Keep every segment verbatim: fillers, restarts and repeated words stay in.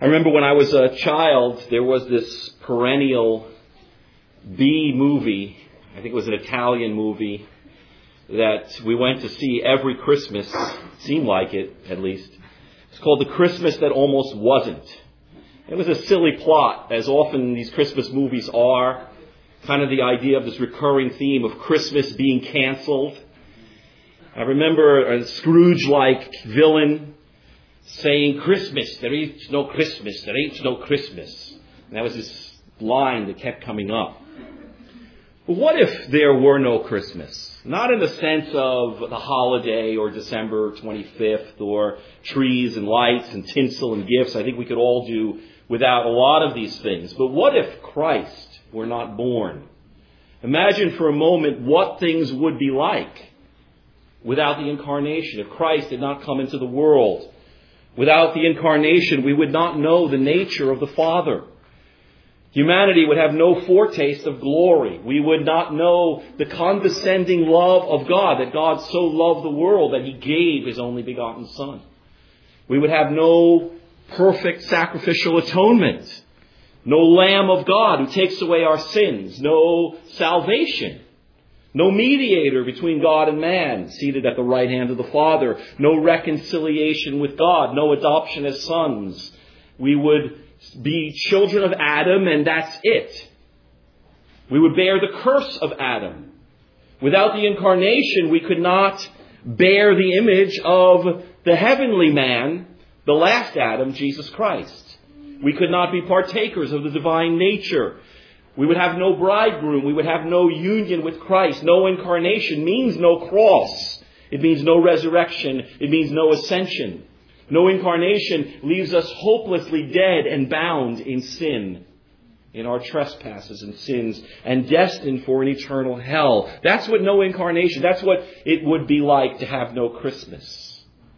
I remember when I was a child, there was this perennial B movie. I think it was an Italian movie that we went to see every Christmas. Seemed like it, at least. It's called The Christmas That Almost Wasn't. It was a silly plot, as often these Christmas movies are. Kind of the idea of this recurring theme of Christmas being canceled. I remember a Scrooge-like villain saying, "Christmas, there ain't no Christmas, there ain't no Christmas." And that was this line that kept coming up. But what if there were no Christmas? Not in the sense of the holiday or December twenty-fifth or trees and lights and tinsel and gifts. I think we could all do without a lot of these things. But what if Christ were not born? Imagine for a moment what things would be like without the incarnation. If Christ did not come into the world, without the incarnation, we would not know the nature of the Father. Humanity would have no foretaste of glory. We would not know the condescending love of God, that God so loved the world that He gave His only begotten Son. We would have no perfect sacrificial atonement, no Lamb of God who takes away our sins, no salvation, no mediator between God and man seated at the right hand of the Father, no reconciliation with God, no adoption as sons. We would be children of Adam, and that's it. We would bear the curse of Adam. Without the incarnation, we could not bear the image of the heavenly man, the last Adam, Jesus Christ. We could not be partakers of the divine nature. We would have no bridegroom. We would have no union with Christ. No incarnation means no cross. It means no resurrection. It means no ascension. No incarnation leaves us hopelessly dead and bound in sin, in our trespasses and sins, and destined for an eternal hell. That's what no incarnation, that's what it would be like to have no Christmas.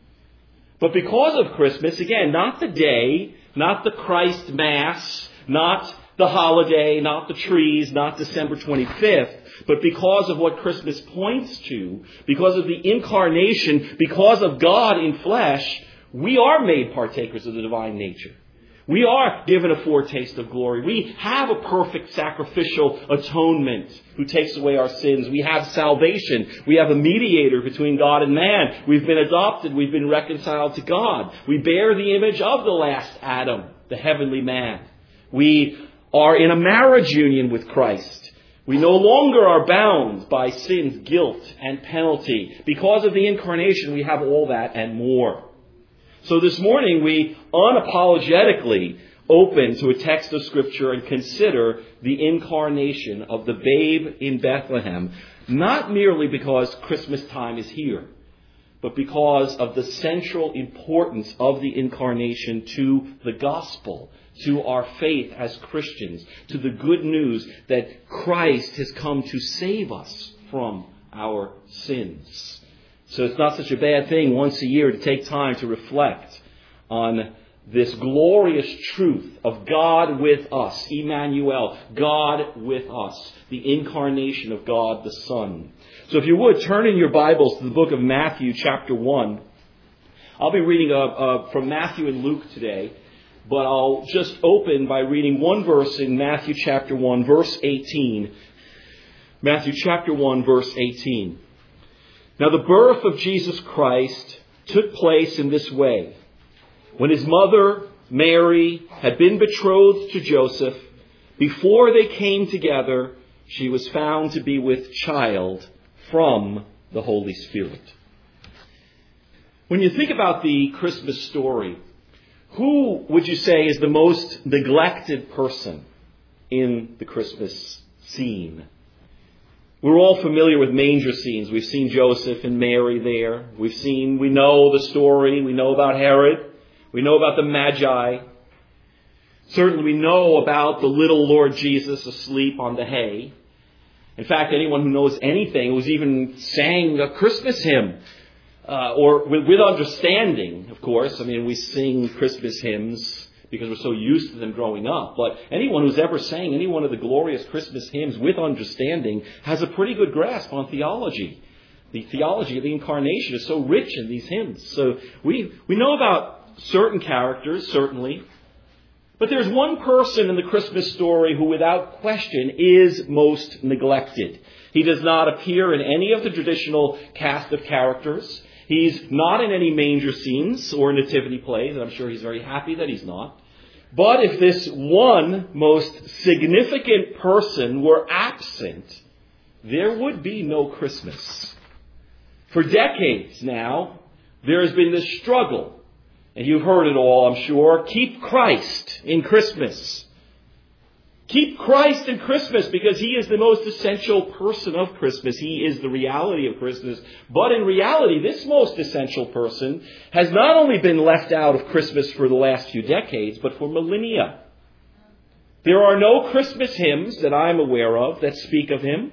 But because of Christmas, again, not the day, not the Christ Mass, not the holiday, not the trees, not December twenty-fifth, but because of what Christmas points to, because of the incarnation, because of God in flesh, we are made partakers of the divine nature. We are given a foretaste of glory. We have a perfect sacrificial atonement who takes away our sins. We have salvation. We have a mediator between God and man. We've been adopted. We've been reconciled to God. We bear the image of the last Adam, the heavenly man. We are in a marriage union with Christ. We no longer are bound by sin's guilt and penalty. Because of the incarnation, we have all that and more. So this morning we unapologetically open to a text of Scripture and consider the incarnation of the babe in Bethlehem, not merely because Christmas time is here, but because of the central importance of the incarnation to the gospel, to our faith as Christians, to the good news that Christ has come to save us from our sins. So it's not such a bad thing once a year to take time to reflect on this glorious truth of God with us, Emmanuel, God with us, the incarnation of God the Son. So if you would, turn in your Bibles to the book of Matthew chapter one. I'll be reading uh, uh, from Matthew and Luke today, but I'll just open by reading one verse in Matthew chapter one, verse eighteen. Matthew chapter one, verse eighteen. Now the birth of Jesus Christ took place in this way. When his mother, Mary, had been betrothed to Joseph, before they came together, she was found to be with child from the Holy Spirit. When you think about the Christmas story, who would you say is the most neglected person in the Christmas scene? We're all familiar with manger scenes. We've seen Joseph and Mary there. We've seen, we know the story. We know about Herod. We know about the Magi. Certainly we know about the little Lord Jesus asleep on the hay. In fact, anyone who knows anything, who's even sang a Christmas hymn, uh, or with, with understanding, of course. I mean, we sing Christmas hymns because we're so used to them growing up. But anyone who's ever sang any one of the glorious Christmas hymns with understanding has a pretty good grasp on theology. The theology of the incarnation is so rich in these hymns. So we, we know about certain characters, certainly. But there's one person in the Christmas story who, without question, is most neglected. He does not appear in any of the traditional cast of characters. He's not in any manger scenes or nativity plays, and I'm sure he's very happy that he's not. But if this one most significant person were absent, there would be no Christmas. For decades now, there has been this struggle, and you've heard it all, I'm sure. Keep Christ in Christmas. Keep Christ in Christmas because he is the most essential person of Christmas. He is the reality of Christmas. But in reality, this most essential person has not only been left out of Christmas for the last few decades, but for millennia. There are no Christmas hymns that I'm aware of that speak of him.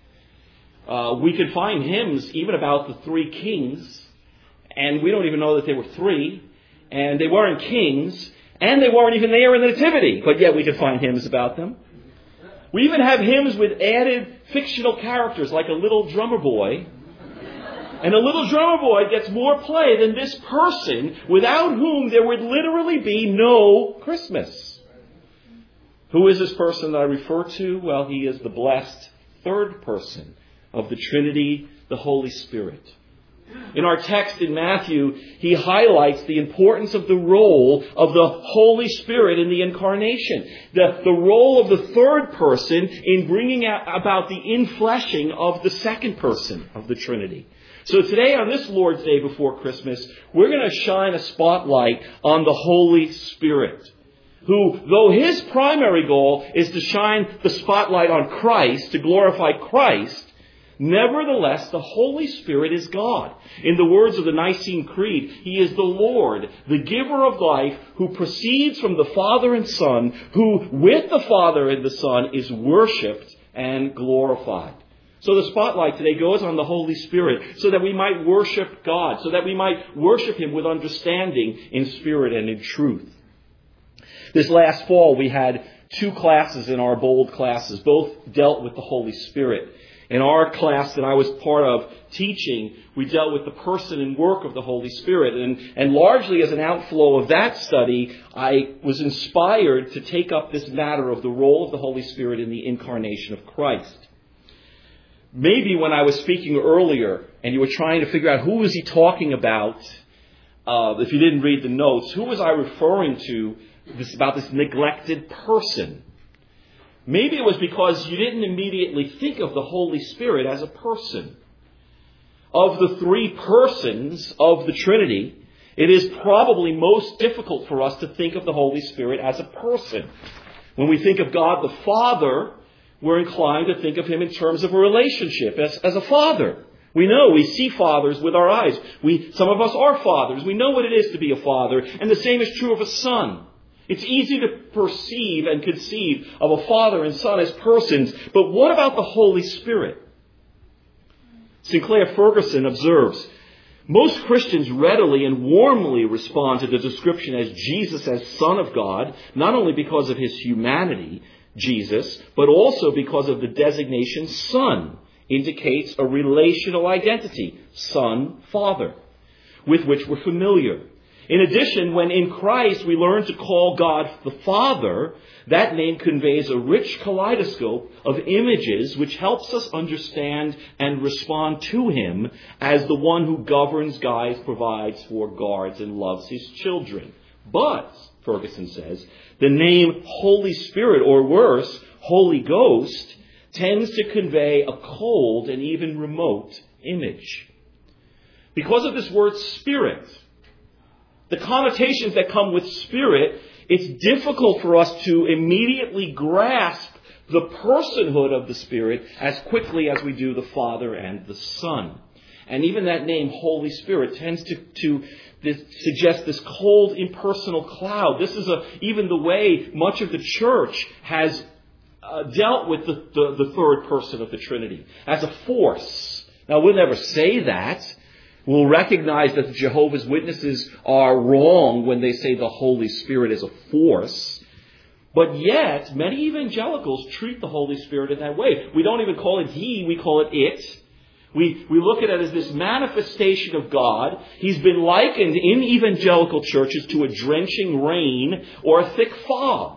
Uh, we can find hymns even about the three kings, and we don't even know that they were three, and they weren't kings. And they weren't even there in the Nativity, but yet we can find hymns about them. We even have hymns with added fictional characters like a little drummer boy. And a little drummer boy gets more play than this person without whom there would literally be no Christmas. Who is this person that I refer to? Well, he is the blessed third person of the Trinity, the Holy Spirit. In our text in Matthew, he highlights the importance of the role of the Holy Spirit in the incarnation. The, the role of the third person in bringing about the infleshing of the second person of the Trinity. So today, on this Lord's Day before Christmas, we're going to shine a spotlight on the Holy Spirit, who, though his primary goal is to shine the spotlight on Christ, to glorify Christ, nevertheless, the Holy Spirit is God. In the words of the Nicene Creed, he is the Lord, the giver of life, who proceeds from the Father and Son, who with the Father and the Son is worshipped and glorified. So the spotlight today goes on the Holy Spirit so that we might worship God, so that we might worship him with understanding in spirit and in truth. This last fall, we had two classes in our bold classes. Both dealt with the Holy Spirit. In our class that I was part of teaching, we dealt with the person and work of the Holy Spirit. And, and largely as an outflow of that study, I was inspired to take up this matter of the role of the Holy Spirit in the incarnation of Christ. Maybe when I was speaking earlier and you were trying to figure out who was he talking about, uh, if you didn't read the notes, who was I referring to this, about this neglected person? Maybe it was because you didn't immediately think of the Holy Spirit as a person. Of the three persons of the Trinity, it is probably most difficult for us to think of the Holy Spirit as a person. When we think of God the Father, we're inclined to think of him in terms of a relationship, as, as a father. We know, we see fathers with our eyes. We, some of us are fathers. We know what it is to be a father. And the same is true of a son. It's easy to perceive and conceive of a father and son as persons, but what about the Holy Spirit? Sinclair Ferguson observes, most Christians readily and warmly respond to the description as Jesus as Son of God, not only because of his humanity, Jesus, but also because of the designation Son, indicates a relational identity, Son, Father, with which we're familiar. In addition, when in Christ we learn to call God the Father, that name conveys a rich kaleidoscope of images which helps us understand and respond to him as the one who governs, guides, provides for, guards, and loves his children. But, Ferguson says, the name Holy Spirit, or worse, Holy Ghost, tends to convey a cold and even remote image. Because of this word Spirit, the connotations that come with Spirit, it's difficult for us to immediately grasp the personhood of the Spirit as quickly as we do the Father and the Son. And even that name, Holy Spirit, tends to, to this, suggest this cold, impersonal cloud. This is a, even the way much of the church has uh, dealt with the, the, the third person of the Trinity, as a force. Now, we'll never say that. We'll recognize that the Jehovah's Witnesses are wrong when they say the Holy Spirit is a force. But yet, many evangelicals treat the Holy Spirit in that way. We don't even call it he, we call it it. We, we look at it as this manifestation of God. He's been likened in evangelical churches to a drenching rain or a thick fog.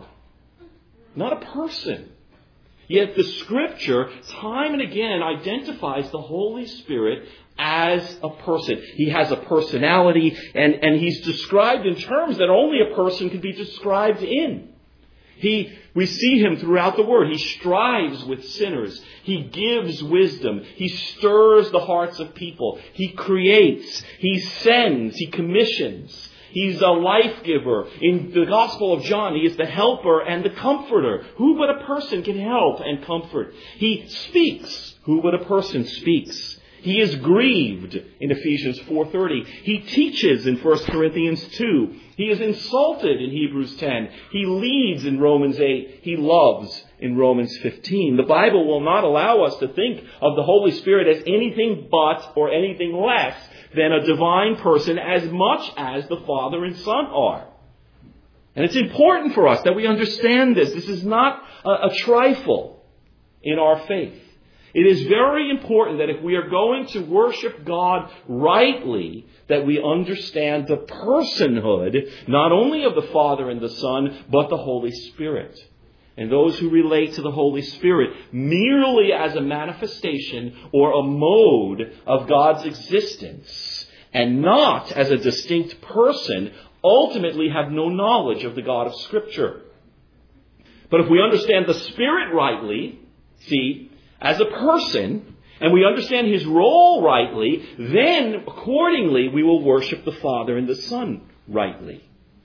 Not a person. Yet the Scripture, time and again, identifies the Holy Spirit as a person. He has a personality, and, and He's described in terms that only a person can be described in. He, we see Him throughout the Word. He strives with sinners. He gives wisdom. He stirs the hearts of people. He creates. He sends. He commissions. He's a life giver. In the Gospel of John, He is the helper and the comforter. Who but a person can help and comfort? He speaks. Who but a person speaks? He is grieved in Ephesians four thirty. He teaches in First Corinthians two. He is insulted in Hebrews ten. He leads in Romans eight. He loves in Romans fifteen. The Bible will not allow us to think of the Holy Spirit as anything but or anything less than a divine person as much as the Father and Son are. And it's important for us that we understand this. This is not a, a trifle in our faith. It is very important that if we are going to worship God rightly, that we understand the personhood, not only of the Father and the Son, but the Holy Spirit. And those who relate to the Holy Spirit merely as a manifestation or a mode of God's existence, and not as a distinct person, ultimately have no knowledge of the God of Scripture. But if we understand the Spirit rightly, see, as a person, and we understand His role rightly, then accordingly we will worship the Father and the Son rightly.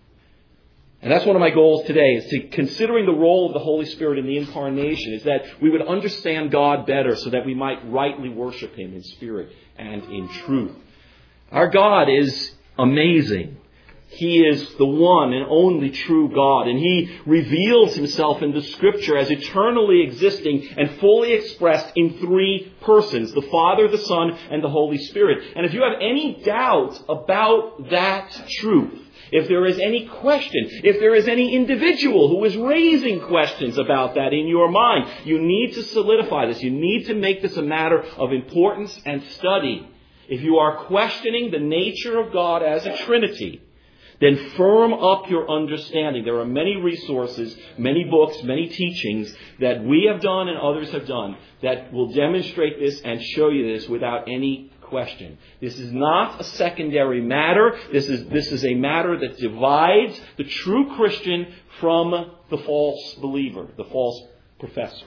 And that's one of my goals today, is to considering the role of the Holy Spirit in the incarnation, is that we would understand God better so that we might rightly worship Him in spirit and in truth. Our God is amazing. He is the one and only true God, and He reveals Himself in the Scripture as eternally existing and fully expressed in three persons, the Father, the Son, and the Holy Spirit. And if you have any doubt about that truth, if there is any question, if there is any individual who is raising questions about that in your mind, you need to solidify this. You need to make this a matter of importance and study. If you are questioning the nature of God as a Trinity, then firm up your understanding. There are many resources, many books, many teachings that we have done and others have done that will demonstrate this and show you this without any question. This is not a secondary matter. This is, this is a matter that divides the true Christian from the false believer, the false professor.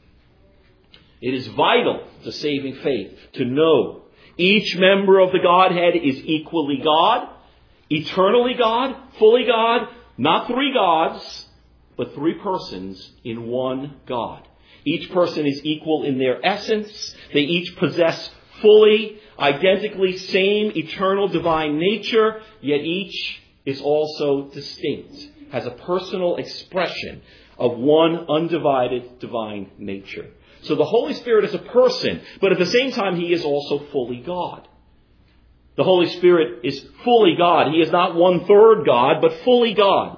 It is vital to saving faith to know each member of the Godhead is equally God, eternally God, fully God, not three gods, but three persons in one God. Each person is equal in their essence. They each possess fully, identically same eternal divine nature, yet each is also distinct, has a personal expression of one undivided divine nature. So the Holy Spirit is a person, but at the same time He is also fully God. The Holy Spirit is fully God. He is not one-third God, but fully God.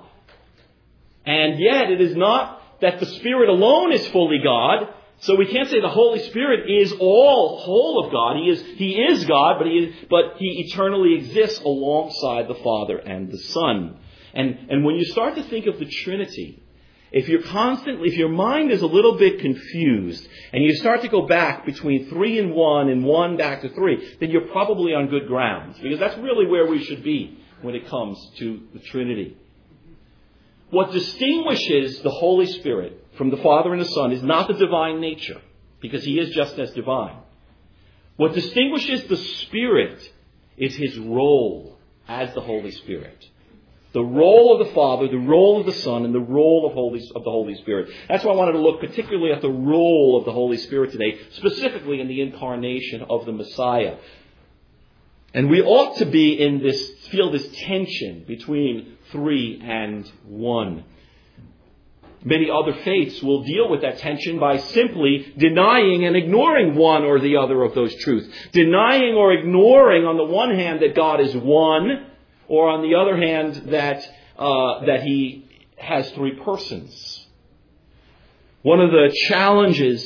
And yet it is not that the Spirit alone is fully God. So we can't say the Holy Spirit is all whole of God. He is, he is God, but he, is, but he eternally exists alongside the Father and the Son. And, and when you start to think of the Trinity, if you're constantly, if your mind is a little bit confused and you start to go back between three and one and one back to three, then you're probably on good grounds, because that's really where we should be when it comes to the Trinity. What distinguishes the Holy Spirit from the Father and the Son is not the divine nature, because He is just as divine. What distinguishes the Spirit is His role as the Holy Spirit. The role of the Father, the role of the Son, and the role of, Holy, of the Holy Spirit. That's why I wanted to look particularly at the role of the Holy Spirit today, specifically in the incarnation of the Messiah. And we ought to be in this, feel this tension between three and one. Many other faiths will deal with that tension by simply denying and ignoring one or the other of those truths. Denying or ignoring, on the one hand, that God is one, or on the other hand, that uh, that He has three persons. One of the challenges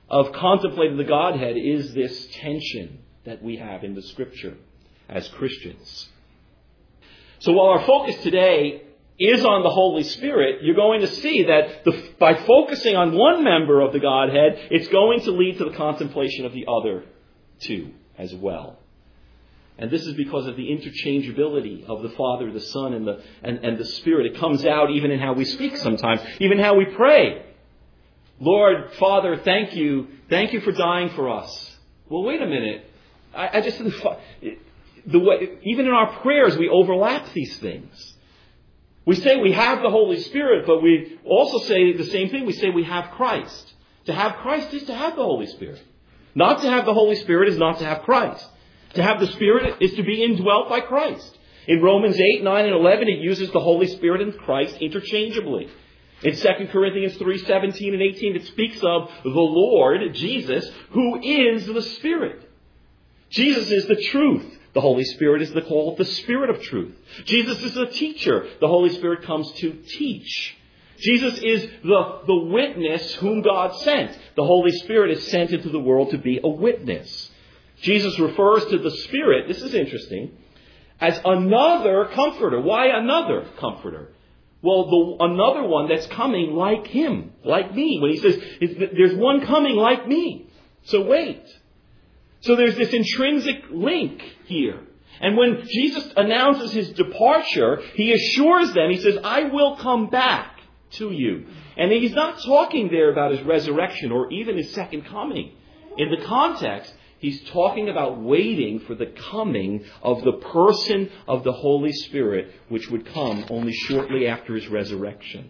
of contemplating the Godhead is this tension that we have in the Scripture as Christians. So while our focus today is on the Holy Spirit, you're going to see that the, by focusing on one member of the Godhead, it's going to lead to the contemplation of the other two as well. And this is because of the interchangeability of the Father, the Son, and the, and, and the Spirit. It comes out even in how we speak sometimes, even how we pray. Lord, Father, thank you. Thank you for dying for us. Well, wait a minute. I, I just, the way, even in our prayers, we overlap these things. We say we have the Holy Spirit, but we also say the same thing. We say we have Christ. To have Christ is to have the Holy Spirit. Not to have the Holy Spirit is not to have Christ. To have the Spirit is to be indwelt by Christ. In Romans eight, nine, and eleven, it uses the Holy Spirit and Christ interchangeably. In Second Corinthians three, seventeen and eighteen, it speaks of the Lord, Jesus, who is the Spirit. Jesus is the truth. The Holy Spirit is the called the Spirit of truth. Jesus is the teacher. The Holy Spirit comes to teach. Jesus is the, the witness whom God sent. The Holy Spirit is sent into the world to be a witness. Jesus refers to the Spirit, this is interesting, as another comforter. Why another comforter? Well, the, another one that's coming like him, like me. When he says, there's one coming like me. So wait. So there's this intrinsic link here. And when Jesus announces his departure, he assures them, he says, I will come back to you. And he's not talking there about his resurrection or even his second coming. In the context, he's talking about waiting for the coming of the person of the Holy Spirit, which would come only shortly after his resurrection.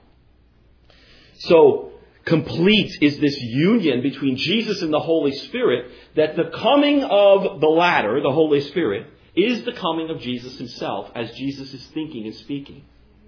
So, complete is this union between Jesus and the Holy Spirit, that the coming of the latter, the Holy Spirit, is the coming of Jesus himself as Jesus is thinking and speaking.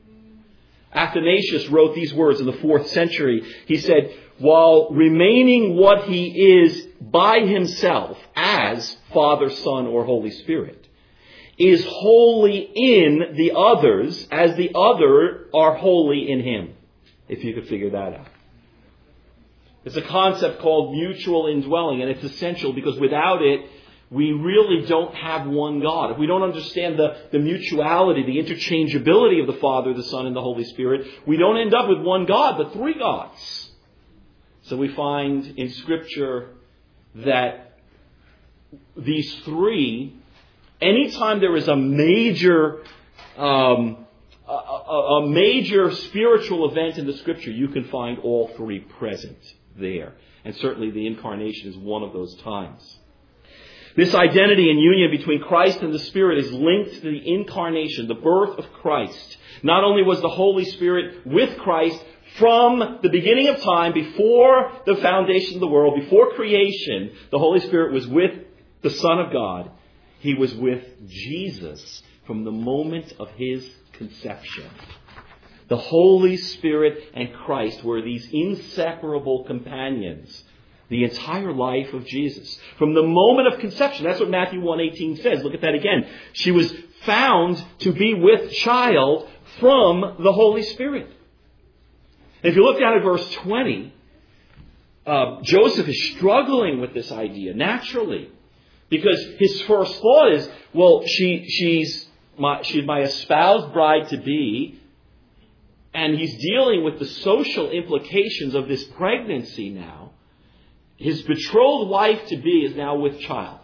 Athanasius wrote these words in the fourth century. He said, while remaining what he is by himself as Father, Son, or Holy Spirit, is wholly in the others as the other are wholly in him. If you could figure that out. It's a concept called mutual indwelling, and it's essential because without it, we really don't have one God. If we don't understand the, the mutuality, the interchangeability of the Father, the Son, and the Holy Spirit, we don't end up with one God, but three gods. So we find in Scripture that these three, anytime there is a major, um, a, a, a major spiritual event in the Scripture, you can find all three present there. And certainly the incarnation is one of those times. This identity and union between Christ and the Spirit is linked to the incarnation, the birth of Christ. Not only was the Holy Spirit with Christ from the beginning of time, before the foundation of the world, before creation, the Holy Spirit was with the Son of God. He was with Jesus from the moment of his conception. The Holy Spirit and Christ were these inseparable companions the entire life of Jesus. From the moment of conception, that's what Matthew one eighteen says. Look at that again. She was found to be with child from the Holy Spirit. And if you look down at verse twenty, uh, Joseph is struggling with this idea naturally. Because his first thought is, well, she she's my, she's my espoused bride to be. And he's dealing with the social implications of this pregnancy now. His betrothed wife to be is now with child.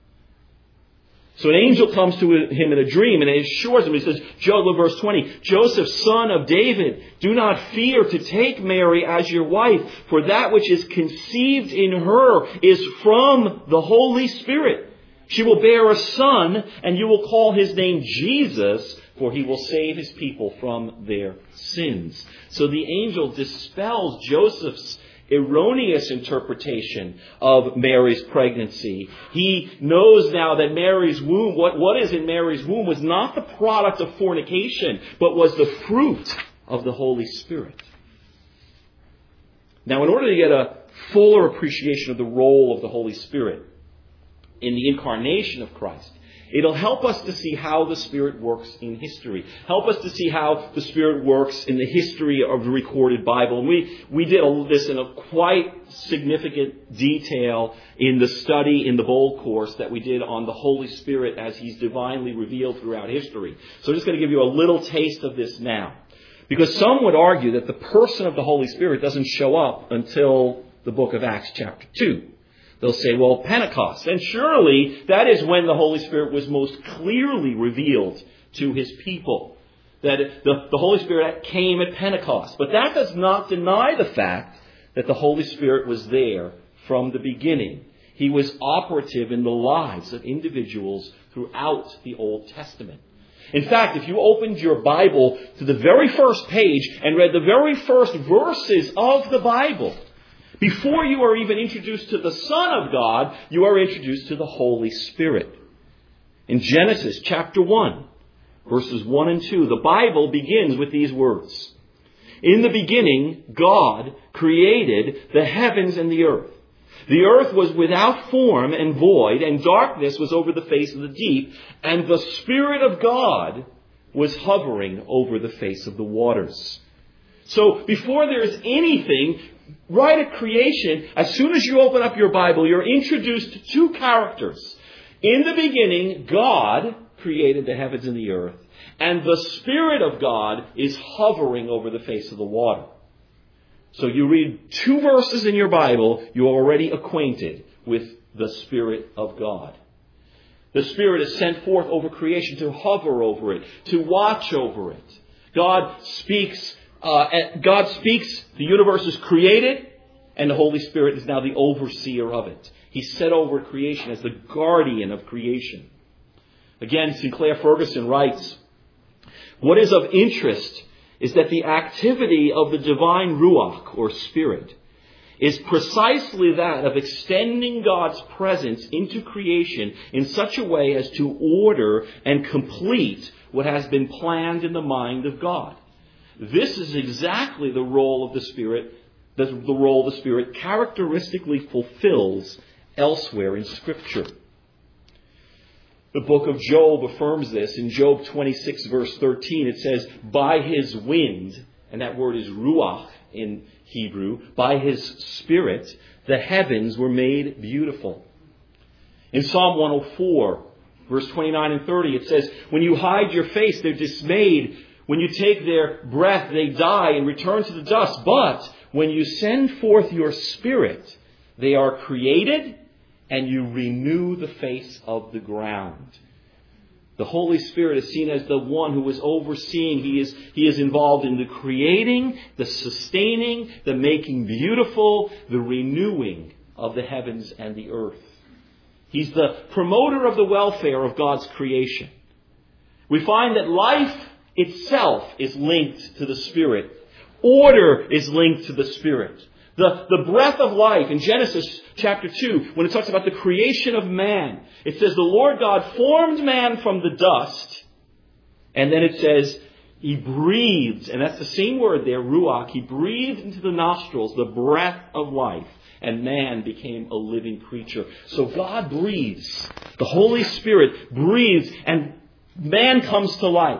So an angel comes to him in a dream and assures him, he says, verse twenty, Joseph, son of David, do not fear to take Mary as your wife, for that which is conceived in her is from the Holy Spirit. She will bear a son, and you will call his name Jesus, for he will save his people from their sins. So the angel dispels Joseph's erroneous interpretation of Mary's pregnancy. He knows now that Mary's womb, what, what is in Mary's womb, was not the product of fornication, but was the fruit of the Holy Spirit. Now, in order to get a fuller appreciation of the role of the Holy Spirit, in the incarnation of Christ. It'll help us to see how the Spirit works in history. Help us to see how the Spirit works in the history of the recorded Bible. And we, we did a, this in a quite significant detail in the study in the Bold course that we did on the Holy Spirit as He's divinely revealed throughout history. So I'm just going to give you a little taste of this now. Because some would argue that the person of the Holy Spirit doesn't show up until the book of Acts chapter two. They'll say, well, Pentecost. And surely that is when the Holy Spirit was most clearly revealed to His people. That the, the Holy Spirit came at Pentecost. But that does not deny the fact that the Holy Spirit was there from the beginning. He was operative in the lives of individuals throughout the Old Testament. In fact, if you opened your Bible to the very first page and read the very first verses of the Bible, before you are even introduced to the Son of God, you are introduced to the Holy Spirit. In Genesis chapter one, verses one and two, the Bible begins with these words. In the beginning, God created the heavens and the earth. The earth was without form and void, and darkness was over the face of the deep, and the Spirit of God was hovering over the face of the waters. So before there is anything, right at creation, as soon as you open up your Bible, you're introduced to two characters. In the beginning, God created the heavens and the earth, and the Spirit of God is hovering over the face of the water. So you read two verses in your Bible, you're already acquainted with the Spirit of God. The Spirit is sent forth over creation to hover over it, to watch over it. God speaks, uh, God speaks, the universe is created, and the Holy Spirit is now the overseer of it. He's set over creation as the guardian of creation. Again, Sinclair Ferguson writes, what is of interest is that the activity of the divine Ruach, or Spirit, is precisely that of extending God's presence into creation in such a way as to order and complete what has been planned in the mind of God. This is exactly the role of the Spirit, the, the role the Spirit characteristically fulfills elsewhere in Scripture. The book of Job affirms this. In Job twenty-six, verse thirteen, it says, by His wind, and that word is ruach in Hebrew, by His Spirit, the heavens were made beautiful. In Psalm one oh four, verse twenty-nine and thirty, it says, when you hide your face, they're dismayed. When you take their breath, they die and return to the dust. But when you send forth your Spirit, they are created, and you renew the face of the ground. The Holy Spirit is seen as the one who is overseeing. He is, he is involved in the creating, the sustaining, the making beautiful, the renewing of the heavens and the earth. He's the promoter of the welfare of God's creation. We find that life itself is linked to the Spirit. Order is linked to the Spirit. The, the breath of life in Genesis chapter two, when it talks about the creation of man, it says the Lord God formed man from the dust, and then it says He breathed, and that's the same word there, ruach, He breathed into the nostrils the breath of life, and man became a living creature. So God breathes, the Holy Spirit breathes, and man comes to life.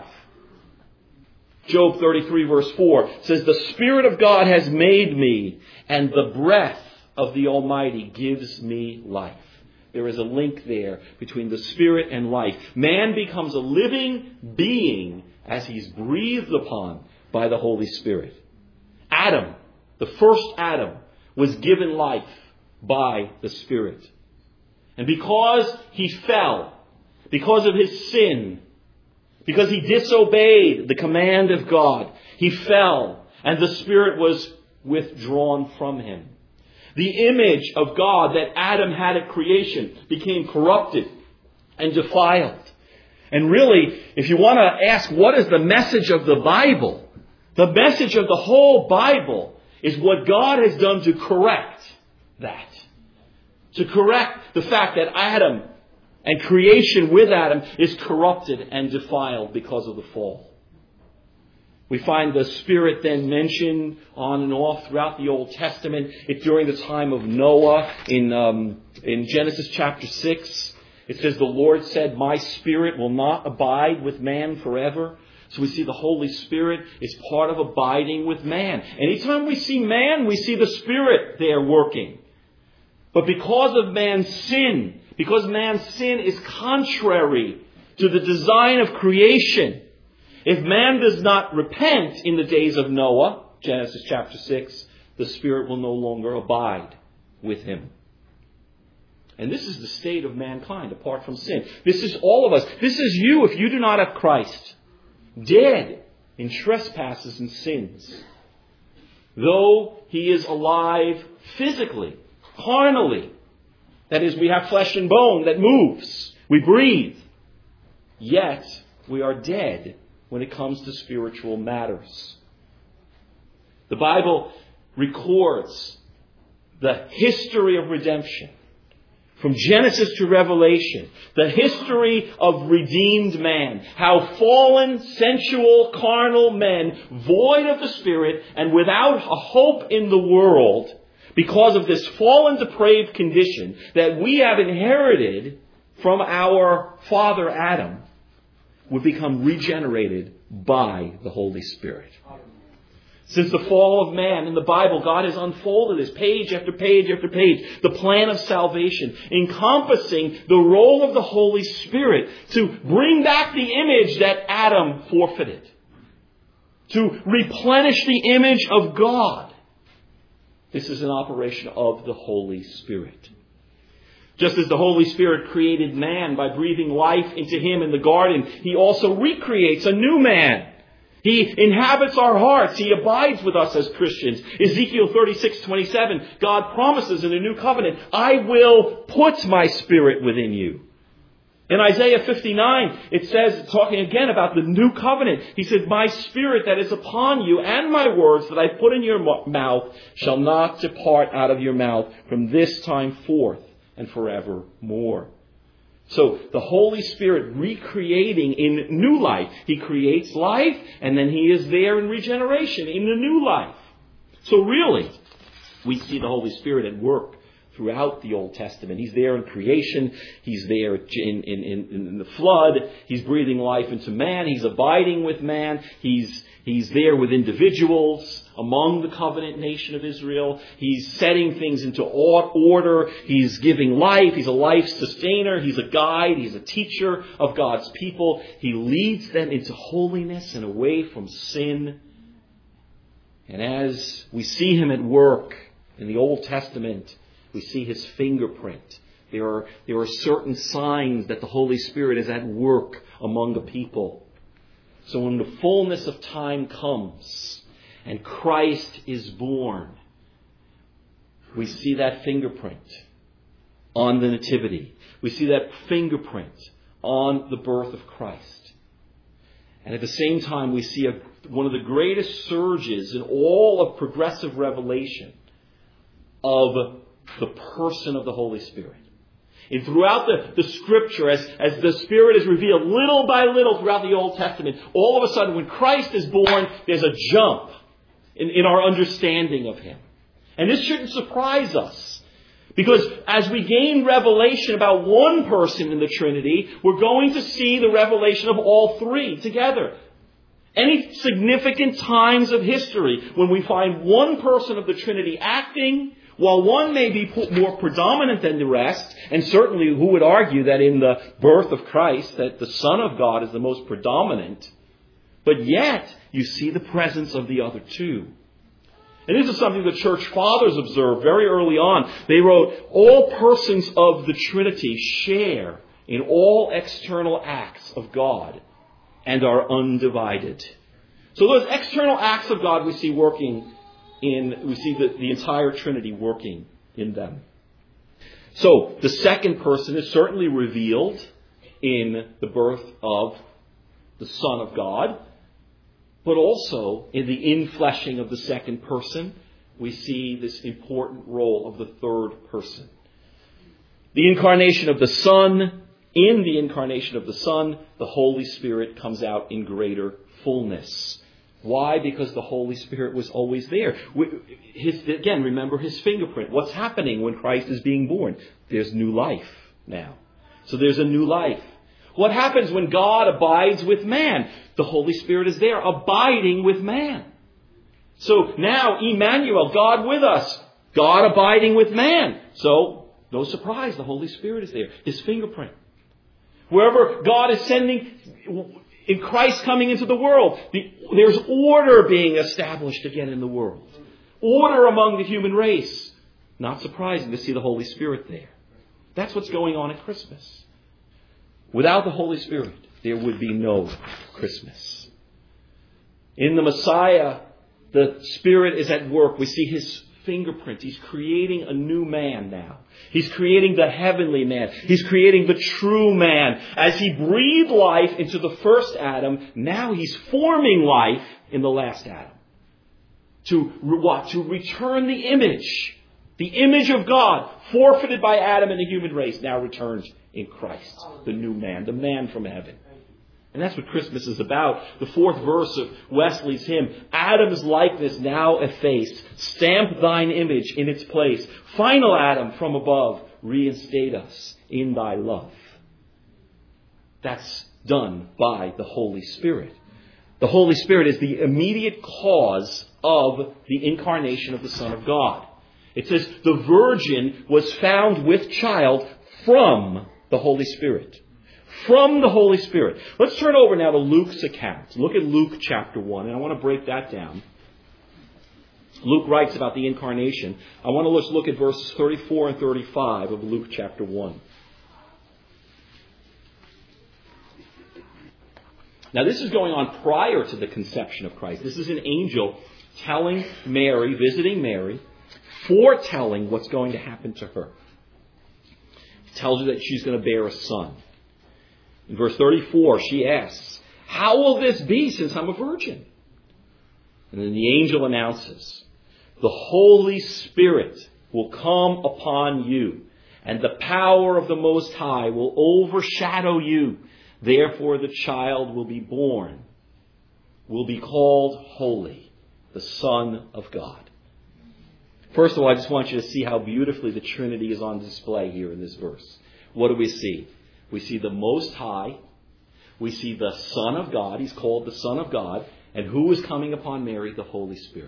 Job thirty-three verse four says, the Spirit of God has made me, and the breath of the Almighty gives me life. There is a link there between the Spirit and life. Man becomes a living being as he's breathed upon by the Holy Spirit. Adam, the first Adam, was given life by the Spirit. And because he fell, because of his sin, because he disobeyed the command of God, he fell, and the Spirit was withdrawn from him. The image of God that Adam had at creation became corrupted and defiled. And really, if you want to ask what is the message of the Bible, the message of the whole Bible is what God has done to correct that. To correct the fact that Adam and creation with Adam is corrupted and defiled because of the fall. We find the Spirit then mentioned on and off throughout the Old Testament. It's during the time of Noah in, um, in Genesis chapter six. It says, the Lord said, my Spirit will not abide with man forever. So we see the Holy Spirit is part of abiding with man. Anytime we see man, we see the Spirit there working. But because of man's sin, because man's sin is contrary to the design of creation, if man does not repent in the days of Noah, Genesis chapter six, the Spirit will no longer abide with him. And this is the state of mankind apart from sin. This is all of us. This is you if you do not have Christ. Dead in trespasses and sins. Though he is alive physically, carnally. That is, we have flesh and bone that moves. We breathe. Yet we are dead when it comes to spiritual matters. The Bible records the history of redemption. From Genesis to Revelation, the history of redeemed man. How fallen, sensual, carnal men, void of the Spirit and without a hope in the world, because of this fallen, depraved condition that we have inherited from our father Adam, would become regenerated by the Holy Spirit. Since the fall of man in the Bible, God has unfolded this page after page after page, the plan of salvation, encompassing the role of the Holy Spirit to bring back the image that Adam forfeited, to replenish the image of God. This is an operation of the Holy Spirit. Just as the Holy Spirit created man by breathing life into him in the garden, he also recreates a new man. He inhabits our hearts. He abides with us as Christians. Ezekiel thirty-six twenty-seven, God promises in a new covenant, I will put my Spirit within you. In Isaiah fifty-nine, it says, talking again about the new covenant, he said, my Spirit that is upon you and my words that I put in your mouth shall not depart out of your mouth from this time forth and forevermore. So the Holy Spirit recreating in new life. He creates life and then he is there in regeneration, in the new life. So really, we see the Holy Spirit at work throughout the Old Testament. He's there in creation. He's there in, in, in, in the flood. He's breathing life into man. He's abiding with man. He's He's there with individuals among the covenant nation of Israel. He's setting things into order. He's giving life. He's a life sustainer. He's a guide. He's a teacher of God's people. He leads them into holiness and away from sin. And as we see him at work in the Old Testament, we see his fingerprint. There are, there are certain signs that the Holy Spirit is at work among the people. So when the fullness of time comes and Christ is born, we see that fingerprint on the Nativity. We see that fingerprint on the birth of Christ. And at the same time, we see a, one of the greatest surges in all of progressive revelation of the person of the Holy Spirit. And throughout the, the Scripture, as, as the Spirit is revealed little by little throughout the Old Testament, all of a sudden when Christ is born, there's a jump in, in our understanding of him. And this shouldn't surprise us. Because as we gain revelation about one person in the Trinity, we're going to see the revelation of all three together. Any significant times of history when we find one person of the Trinity acting, while one may be more predominant than the rest, and certainly who would argue that in the birth of Christ that the Son of God is the most predominant, but yet you see the presence of the other two. And this is something the church fathers observed very early on. They wrote, all persons of the Trinity share in all external acts of God and are undivided. So those external acts of God we see working in, we see the, the entire Trinity working in them. So the second person is certainly revealed in the birth of the Son of God, but also in the infleshing of the second person, we see this important role of the third person. The incarnation of the Son, in the incarnation of the Son, the Holy Spirit comes out in greater fullness. Why? Because the Holy Spirit was always there. His, again, remember his fingerprint. What's happening when Christ is being born? There's new life now. So there's a new life. What happens when God abides with man? The Holy Spirit is there, abiding with man. So now, Emmanuel, God with us, God abiding with man. So, no surprise, the Holy Spirit is there, his fingerprint. Wherever God is sending, in Christ coming into the world, the, there's order being established again in the world. Order among the human race. Not surprising to see the Holy Spirit there. That's what's going on at Christmas. Without the Holy Spirit, there would be no Christmas. In the Messiah, the Spirit is at work. We see his fingerprint. He's creating a new man now. He's creating the heavenly man. He's creating the true man. As he breathed life into the first Adam, now he's forming life in the last Adam. To what? To return the image. The image of God, forfeited by Adam and the human race, now returns in Christ, the new man, the man from heaven. And that's what Christmas is about. The fourth verse of Wesley's hymn, Adam's likeness now effaced, stamp thine image in its place. Final Adam from above, reinstate us in thy love. That's done by the Holy Spirit. The Holy Spirit is the immediate cause of the incarnation of the Son of God. It says the virgin was found with child from the Holy Spirit. From the Holy Spirit. Let's turn over now to Luke's account. Look at Luke chapter one, and I want to break that down. Luke writes about the incarnation. I want to just look at verses thirty-four and thirty-five of Luke chapter one. Now this is going on prior to the conception of Christ. This is an angel telling Mary, visiting Mary, foretelling what's going to happen to her. He tells her that she's going to bear a son. In verse thirty-four, she asks, how will this be since I'm a virgin? And then the angel announces, the Holy Spirit will come upon you, and the power of the Most High will overshadow you. Therefore the child will be born, will be called Holy, the Son of God. First of all, I just want you to see how beautifully the Trinity is on display here in this verse. What do we see? We see the Most High. We see the Son of God. He's called the Son of God. And who is coming upon Mary? The Holy Spirit.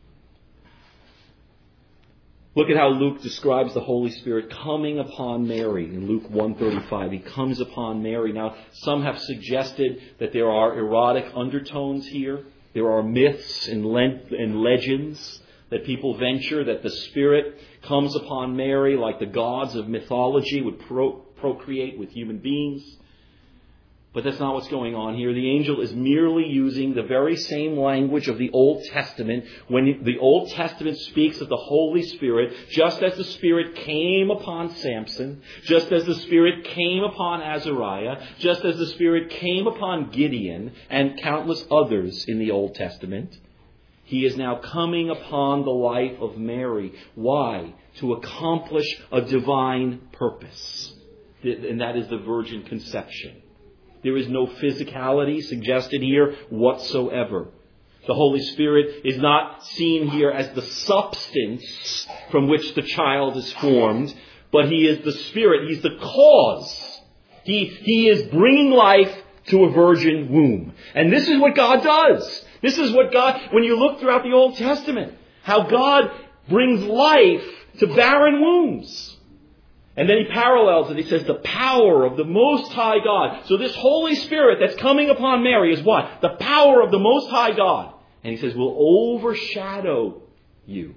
Look at how Luke describes the Holy Spirit coming upon Mary in Luke one thirty-five. He comes upon Mary. Now, some have suggested that there are erotic undertones here. There are myths and legends that people venture that the Spirit comes upon Mary like the gods of mythology would pro- procreate with human beings. But that's not what's going on here. The angel is merely using the very same language of the Old Testament when the Old Testament speaks of the Holy Spirit, just as the Spirit came upon Samson, just as the Spirit came upon Azariah, just as the Spirit came upon Gideon and countless others in the Old Testament. He is now coming upon the life of Mary. Why? To accomplish a divine purpose. And that is the virgin conception. There is no physicality suggested here whatsoever. The Holy Spirit is not seen here as the substance from which the child is formed, but He is the Spirit. He's the cause. He, he is bringing life to a virgin womb. And this is what God does. This is what God, when you look throughout the Old Testament, how God brings life to barren wombs. And then he parallels it. He says the power of the Most High God. So this Holy Spirit that's coming upon Mary is what? The power of the Most High God. And he says will overshadow you.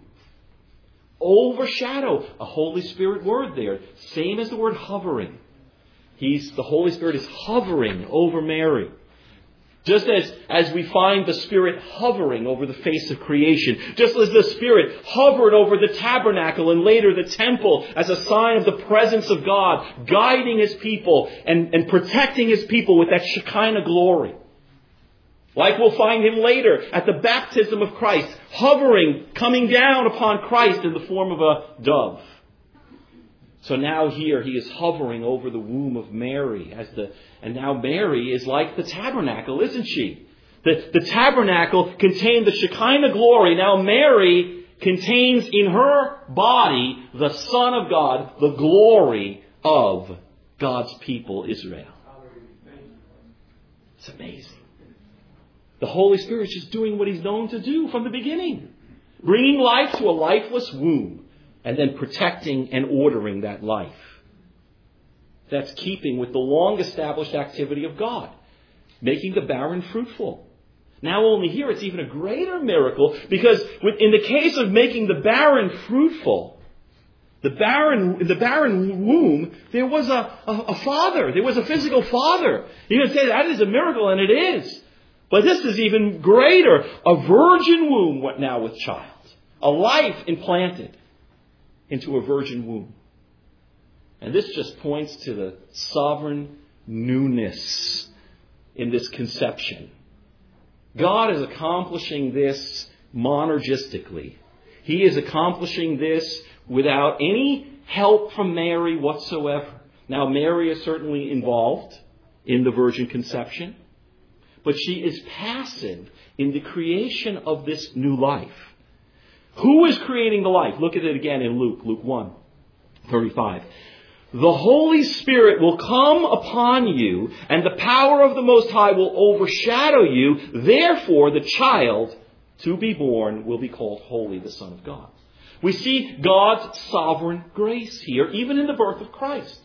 Overshadow. A Holy Spirit word there. Same as the word hovering. He's, the Holy Spirit is hovering over Mary. Just as, as we find the Spirit hovering over the face of creation. Just as the Spirit hovered over the tabernacle and later the temple as a sign of the presence of God, guiding His people and, and protecting His people with that Shekinah glory. Like we'll find Him later at the baptism of Christ, hovering, coming down upon Christ in the form of a dove. So now here He is hovering over the womb of Mary as the, and now Mary is like the tabernacle, isn't she? The, the tabernacle contained the Shekinah glory. Now Mary contains in her body the Son of God, the glory of God's people, Israel. It's amazing. The Holy Spirit is just doing what He's known to do from the beginning. Bringing life to a lifeless womb and then protecting and ordering that life. That's keeping with the long-established activity of God. Making the barren fruitful. Now only here it's even a greater miracle because in the case of making the barren fruitful, the barren, in the barren womb, there was a, a, a father. There was a physical father. You can say that is a miracle, and it is. But this is even greater. A virgin womb now with child. A life implanted into a virgin womb. And this just points to the sovereign newness in this conception. God is accomplishing this monergistically. He is accomplishing this without any help from Mary whatsoever. Now, Mary is certainly involved in the virgin conception, but she is passive in the creation of this new life. Who is creating the life? Look at it again in Luke, Luke one, thirty-five. The Holy Spirit will come upon you, and the power of the Most High will overshadow you. Therefore, the child to be born will be called Holy, the Son of God. We see God's sovereign grace here, even in the birth of Christ.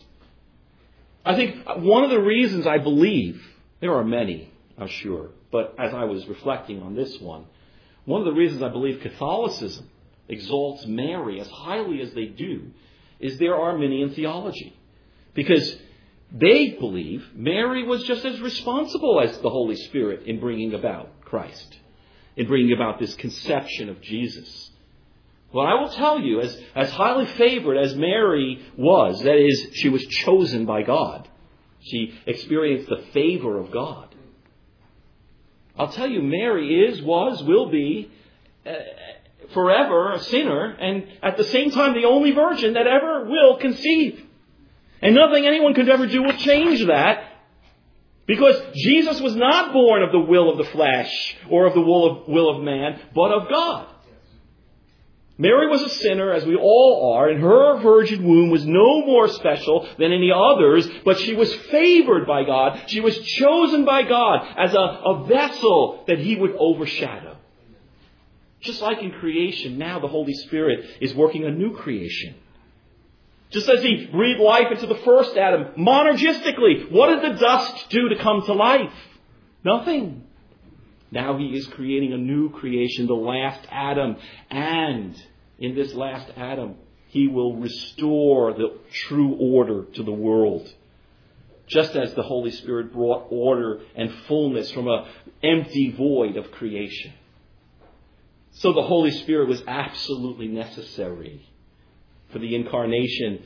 I think one of the reasons I believe, there are many, I'm sure, but as I was reflecting on this one, one of the reasons I believe Catholicism exalts Mary as highly as they do is their Arminian theology. Because they believe Mary was just as responsible as the Holy Spirit in bringing about Christ, in bringing about this conception of Jesus. Well, I will tell you, as, as highly favored as Mary was, that is, she was chosen by God. She experienced the favor of God. I'll tell you, Mary is, was, will be uh, forever a sinner, and at the same time the only virgin that ever will conceive. And nothing anyone could ever do will change that, because Jesus was not born of the will of the flesh or of the will of, will of man, but of God. Mary was a sinner, as we all are, and her virgin womb was no more special than any others, but she was favored by God. She was chosen by God as a, a vessel that He would overshadow. Just like in creation, now the Holy Spirit is working a new creation. Just as He breathed life into the first Adam, monergistically, what did the dust do to come to life? Nothing. Now He is creating a new creation, the last Adam. And in this last Adam, He will restore the true order to the world. Just as the Holy Spirit brought order and fullness from an empty void of creation. So the Holy Spirit was absolutely necessary for the incarnation.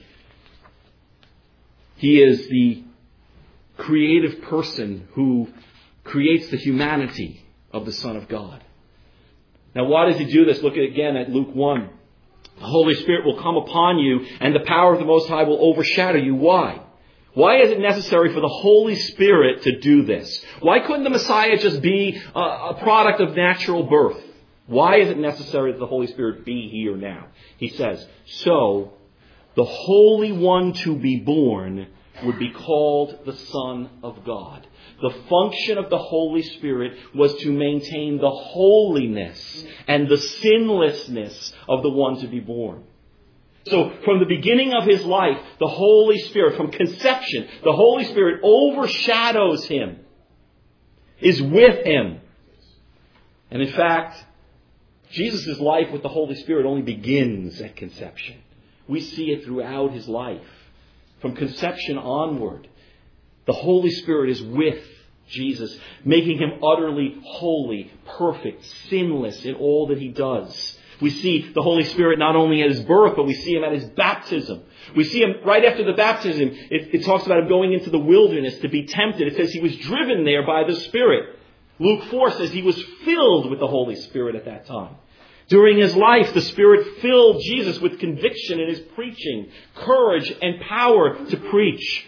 He is the creative person who creates the humanity of the Son of God. Now, why does He do this? Look at again at Luke one. The Holy Spirit will come upon you, and the power of the Most High will overshadow you. Why? Why is it necessary for the Holy Spirit to do this? Why couldn't the Messiah just be a, a product of natural birth? Why is it necessary that the Holy Spirit be here now? He says, so the Holy One to be born would be called the Son of God. The function of the Holy Spirit was to maintain the holiness and the sinlessness of the one to be born. So from the beginning of His life, the Holy Spirit, from conception, the Holy Spirit overshadows Him, is with Him. And in fact, Jesus' life with the Holy Spirit only begins at conception. We see it throughout His life. From conception onward, the Holy Spirit is with Jesus, making Him utterly holy, perfect, sinless in all that He does. We see the Holy Spirit not only at His birth, but we see Him at His baptism. We see Him right after the baptism. It, it talks about Him going into the wilderness to be tempted. It says He was driven there by the Spirit. Luke four says He was filled with the Holy Spirit at that time. During His life, the Spirit filled Jesus with conviction in His preaching, courage, and power to preach.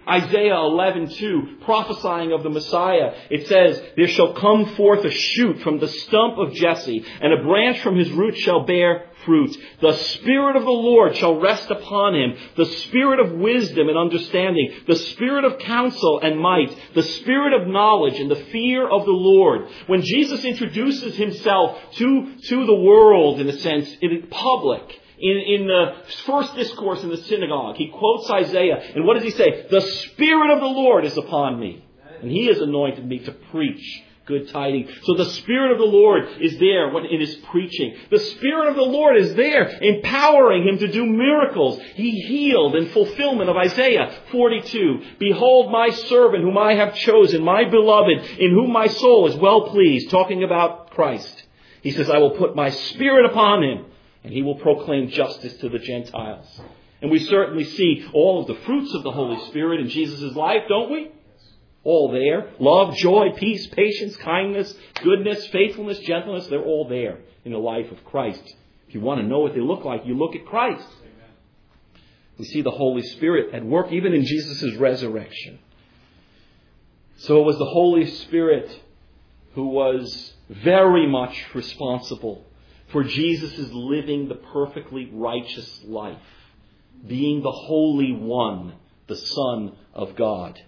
Isaiah eleven two, prophesying of the Messiah, it says, there shall come forth a shoot from the stump of Jesse, and a branch from his root shall bear fruit. The Spirit of the Lord shall rest upon him, the Spirit of wisdom and understanding, the Spirit of counsel and might, the Spirit of knowledge and the fear of the Lord. When Jesus introduces himself to, to the world, in a sense, in public, In, in the first discourse in the synagogue, he quotes Isaiah. And what does he say? The Spirit of the Lord is upon me. And he has anointed me to preach good tidings. So the Spirit of the Lord is there when in his preaching. The Spirit of the Lord is there empowering him to do miracles. He healed in fulfillment of Isaiah forty-two. Behold my servant whom I have chosen, my beloved, in whom my soul is well pleased. Talking about Christ. He says, I will put my Spirit upon him, and he will proclaim justice to the Gentiles. And we certainly see all of the fruits of the Holy Spirit in Jesus' life, don't we? All there. Love, joy, peace, patience, kindness, goodness, faithfulness, gentleness. They're all there in the life of Christ. If you want to know what they look like, you look at Christ. We see the Holy Spirit at work even in Jesus' resurrection. So it was the Holy Spirit who was very much responsible for Jesus' living the perfectly righteous life, being the Holy One, the Son of God.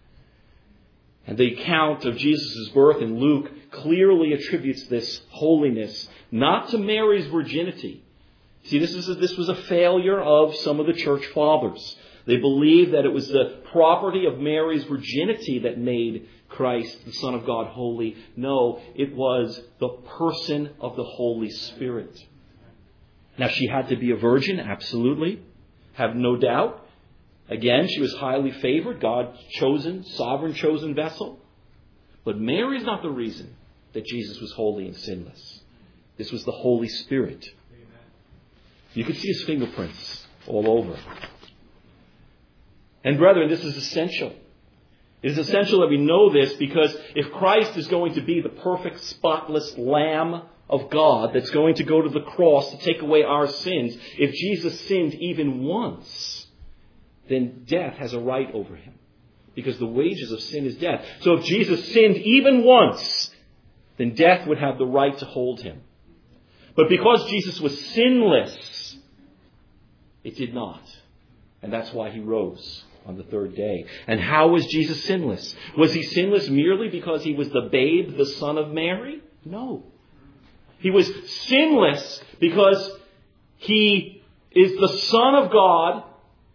And the account of Jesus' birth in Luke clearly attributes this holiness not to Mary's virginity. See, this is a, this was a failure of some of the church fathers. They believed that it was the property of Mary's virginity that made Christ, the Son of God, holy. No, it was the person of the Holy Spirit. Now, she had to be a virgin, absolutely. Have no doubt. Again, she was highly favored, God's chosen, sovereign chosen vessel. But Mary is not the reason that Jesus was holy and sinless. This was the Holy Spirit. You could see his fingerprints all over. And brethren, this is essential. It is essential that we know this, because if Christ is going to be the perfect, spotless Lamb of God that's going to go to the cross to take away our sins, if Jesus sinned even once, then death has a right over him, because the wages of sin is death. So if Jesus sinned even once, then death would have the right to hold him. But because Jesus was sinless, it did not. And that's why he rose on the third day. And how was Jesus sinless? Was he sinless merely because he was the babe, the son of Mary? No. He was sinless because he is the Son of God.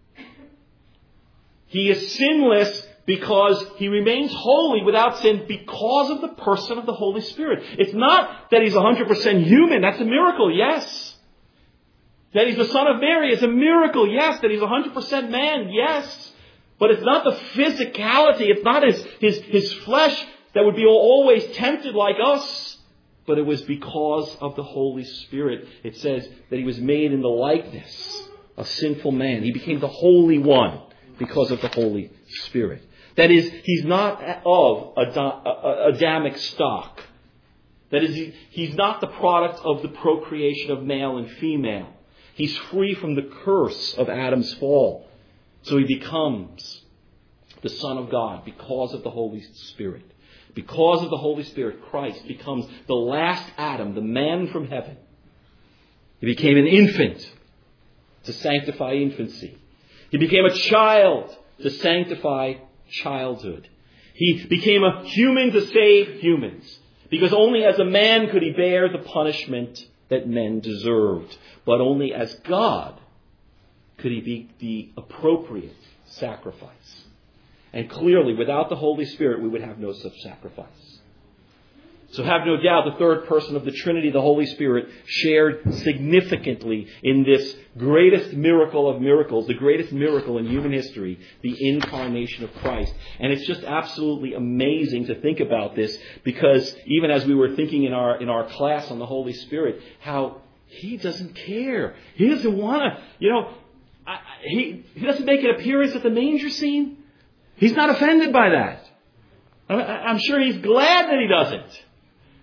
He is sinless because he remains holy without sin because of the person of the Holy Spirit. It's not that he's one hundred percent human. That's a miracle, yes. That he's the Son of Mary is a miracle, yes. That he's one hundred percent man, yes. But it's not the physicality, it's not his, his, his flesh that would be always tempted like us. But it was because of the Holy Spirit. It says that he was made in the likeness of sinful man. He became the Holy One because of the Holy Spirit. That is, he's not of Adamic stock. That is, he, he's not the product of the procreation of male and female. He's free from the curse of Adam's fall. So he becomes the Son of God because of the Holy Spirit. Because of the Holy Spirit, Christ becomes the last Adam, the man from heaven. He became an infant to sanctify infancy. He became a child to sanctify childhood. He became a human to save humans. Because only as a man could he bear the punishment that men deserved. But only as God could he be the appropriate sacrifice. And clearly, without the Holy Spirit, we would have no such sacrifice. So have no doubt the third person of the Trinity, the Holy Spirit, shared significantly in this greatest miracle of miracles, the greatest miracle in human history, the incarnation of Christ. And it's just absolutely amazing to think about this, because even as we were thinking in our in our class on the Holy Spirit, how he doesn't care. He doesn't want to, you know, I, he, he doesn't make an appearance at the manger scene. He's not offended by that. I, I'm sure he's glad that he doesn't.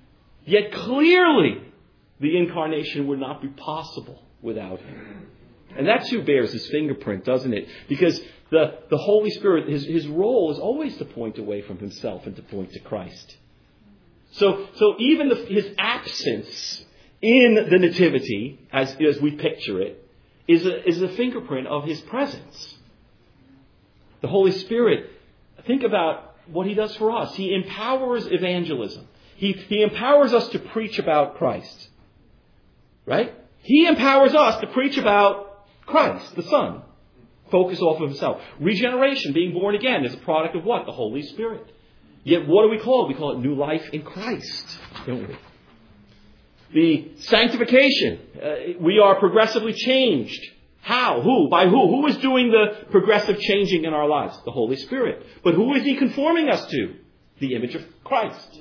Yet clearly, the incarnation would not be possible without him. And that too bears his fingerprint, doesn't it? Because the, the Holy Spirit, his, his role is always to point away from himself and to point to Christ. So, so even the, his absence in the Nativity, as, as we picture it, is a, is a fingerprint of his presence. The Holy Spirit, think about what he does for us. He empowers evangelism. He, he empowers us to preach about Christ. Right? He empowers us to preach about Christ, the Son. Focus off of himself. Regeneration, being born again, is a product of what? The Holy Spirit. Yet what do we call it? We call it new life in Christ, don't we? The sanctification. Uh, we are progressively changed. How? Who? By who? Who is doing the progressive changing in our lives? The Holy Spirit. But who is he conforming us to? The image of Christ.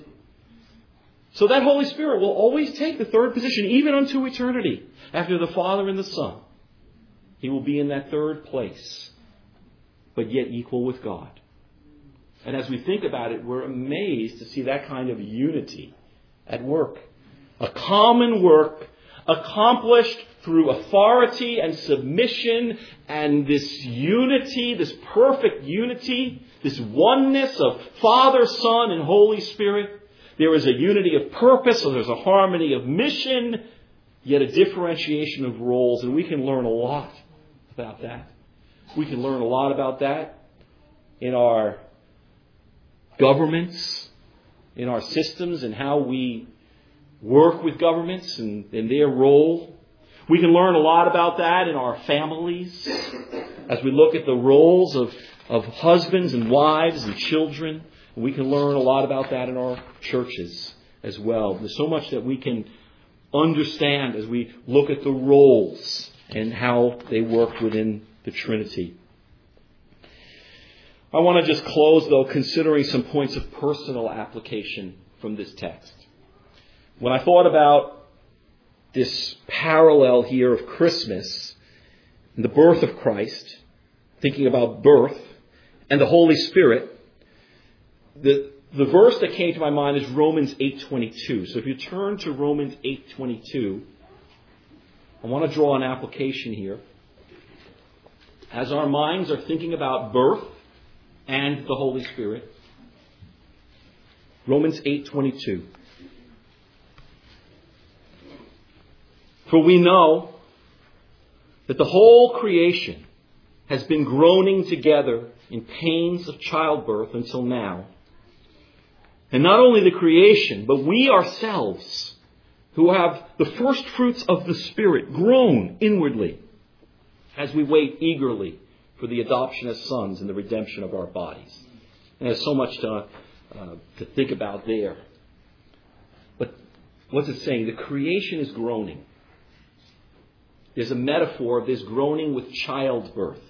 So that Holy Spirit will always take the third position, even unto eternity, after the Father and the Son. He will be in that third place, but yet equal with God. And as we think about it, we're amazed to see that kind of unity at work. A common work accomplished through authority and submission and this unity, this perfect unity, this oneness of Father, Son, and Holy Spirit. There is a unity of purpose, so there's a harmony of mission, yet a differentiation of roles, and we can learn a lot about that. We can learn a lot about that in our governments, in our systems, and how we work with governments and, and their role. We can learn a lot about that in our families as we look at the roles of, of husbands and wives and children. We can learn a lot about that in our churches as well. There's so much that we can understand as we look at the roles and how they work within the Trinity. I want to just close, though, considering some points of personal application from this text. When I thought about this parallel here of Christmas and the birth of Christ, thinking about birth and the Holy Spirit, The, the verse that came to my mind is Romans eight twenty-two. So if you turn to Romans eight twenty-two, I want to draw an application here. As our minds are thinking about birth and the Holy Spirit. Romans eight twenty-two. For we know that the whole creation has been groaning together in pains of childbirth until now. And not only the creation, but we ourselves, who have the first fruits of the Spirit, groan inwardly as we wait eagerly for the adoption as sons and the redemption of our bodies. And there's so much to, uh, to think about there. But what's it saying? The creation is groaning. There's a metaphor of this groaning with childbirth.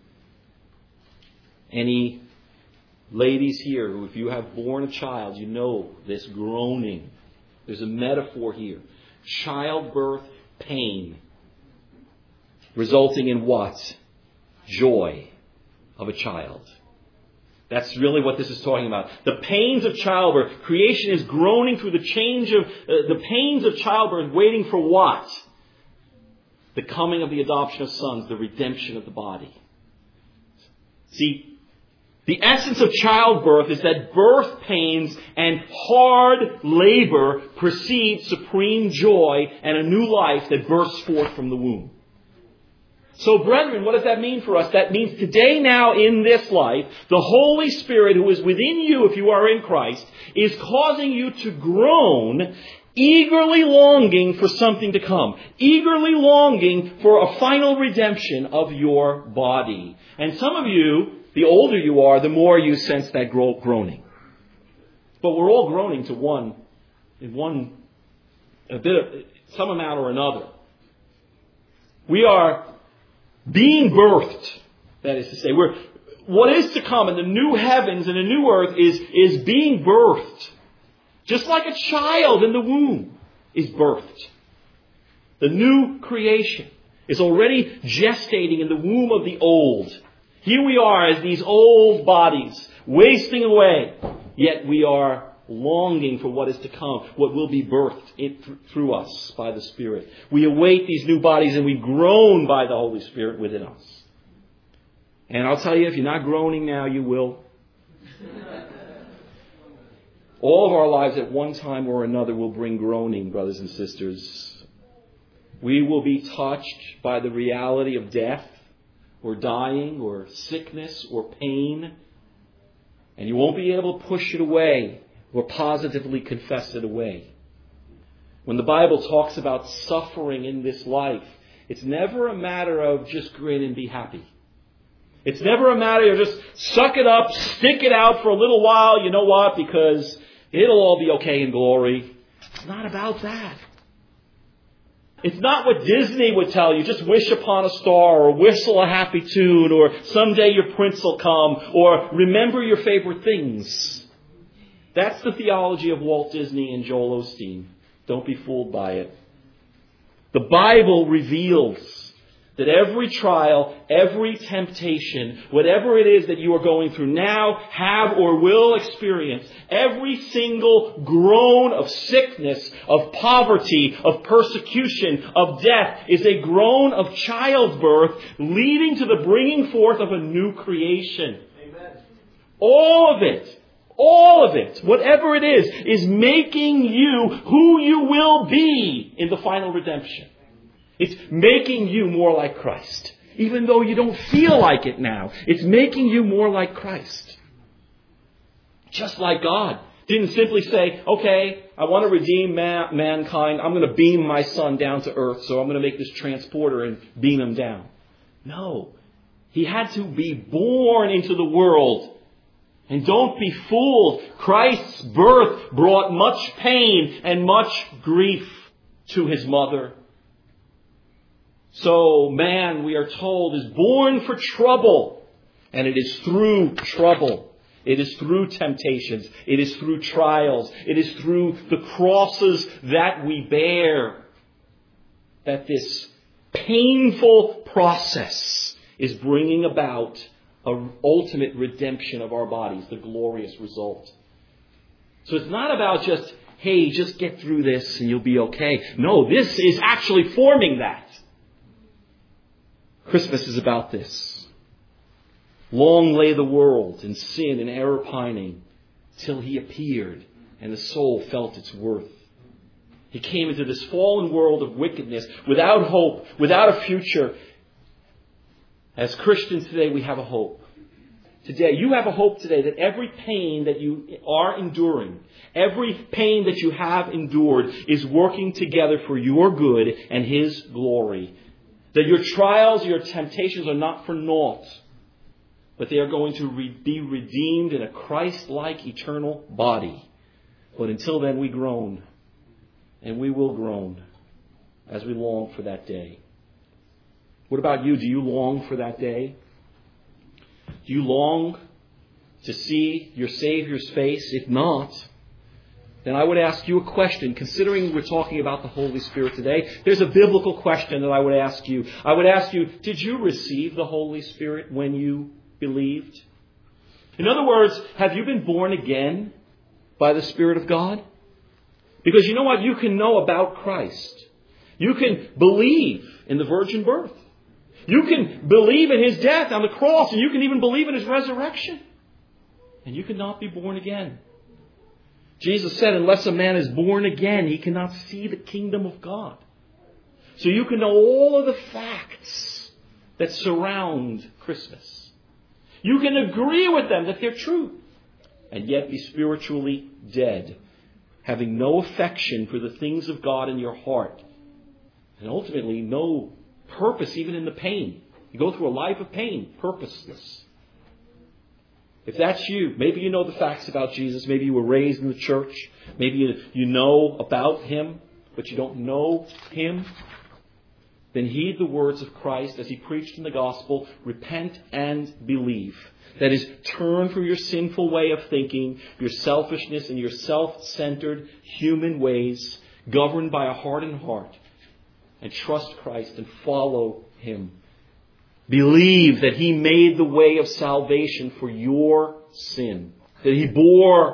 Any ladies here, who if you have born a child, you know this groaning. There's a metaphor here. Childbirth pain. Resulting in what? Joy of a child. That's really what this is talking about. The pains of childbirth. Creation is groaning through the change of, uh, the pains of childbirth, waiting for what? The coming of the adoption of sons, the redemption of the body. See, the essence of childbirth is that birth pains and hard labor precede supreme joy and a new life that bursts forth from the womb. So, brethren, what does that mean for us? That means today, now, in this life, the Holy Spirit who is within you, if you are in Christ, is causing you to groan, eagerly longing for something to come. Eagerly longing for a final redemption of your body. And some of you, the older you are, the more you sense that groaning. But we're all groaning to one, in one, a bit of, some amount or another. We are being birthed, that is to say. We're, what is to come in the new heavens and the new earth is, is being birthed. Just like a child in the womb is birthed. The new creation is already gestating in the womb of the old. Here we are as these old bodies wasting away, yet we are longing for what is to come, what will be birthed in, th- through us by the Spirit. We await these new bodies and we groan by the Holy Spirit within us. And I'll tell you, if you're not groaning now, you will. All of our lives at one time or another will bring groaning, brothers and sisters. We will be touched by the reality of death or dying or sickness or pain. And you won't be able to push it away or positively confess it away. When the Bible talks about suffering in this life, it's never a matter of just grin and be happy. It's never a matter of just suck it up, stick it out for a little while, you know what, because it'll all be okay in glory. It's not about that. It's not what Disney would tell you. Just wish upon a star or whistle a happy tune or someday your prince will come or remember your favorite things. That's the theology of Walt Disney and Joel Osteen. Don't be fooled by it. The Bible reveals that every trial, every temptation, whatever it is that you are going through now, have or will experience, every single groan of sickness, of poverty, of persecution, of death is a groan of childbirth leading to the bringing forth of a new creation. Amen. All of it, all of it, whatever it is, is making you who you will be in the final redemption. It's making you more like Christ. Even though you don't feel like it now, it's making you more like Christ. Just like God didn't simply say, okay, I want to redeem man- mankind. I'm going to beam my son down to earth, so I'm going to make this transporter and beam him down. No. He had to be born into the world. And don't be fooled. Christ's birth brought much pain and much grief to his mother. So man, we are told, is born for trouble. And it is through trouble. It is through temptations. It is through trials. It is through the crosses that we bear that this painful process is bringing about an ultimate redemption of our bodies, the glorious result. So it's not about just, hey, just get through this and you'll be okay. No, this is actually forming that. Christmas is about this. Long lay the world in sin and error pining till he appeared and the soul felt its worth. He came into this fallen world of wickedness without hope, without a future. As Christians today, we have a hope. Today, you have a hope today that every pain that you are enduring, every pain that you have endured is working together for your good and His glory. That your trials, your temptations are not for naught, but they are going to re- be redeemed in a Christ-like eternal body. But until then, we groan, and we will groan as we long for that day. What about you? Do you long for that day? Do you long to see your Savior's face? If not, then I would ask you a question. Considering we're talking about the Holy Spirit today, there's a biblical question that I would ask you. I would ask you, did you receive the Holy Spirit when you believed? In other words, have you been born again by the Spirit of God? Because you know what? You can know about Christ. You can believe in the virgin birth. You can believe in His death on the cross, and you can even believe in His resurrection. And you cannot be born again. Jesus said, unless a man is born again, he cannot see the kingdom of God. So you can know all of the facts that surround Christmas. You can agree with them that they're true, and yet be spiritually dead, having no affection for the things of God in your heart, and ultimately no purpose even in the pain. You go through a life of pain, purposeless. If that's you, maybe you know the facts about Jesus. Maybe you were raised in the church. Maybe you, you know about Him, but you don't know Him. Then heed the words of Christ as He preached in the gospel. Repent and believe. That is, turn from your sinful way of thinking, your selfishness and your self-centered human ways, governed by a hardened heart, and trust Christ and follow Him. Believe that He made the way of salvation for your sin. That He bore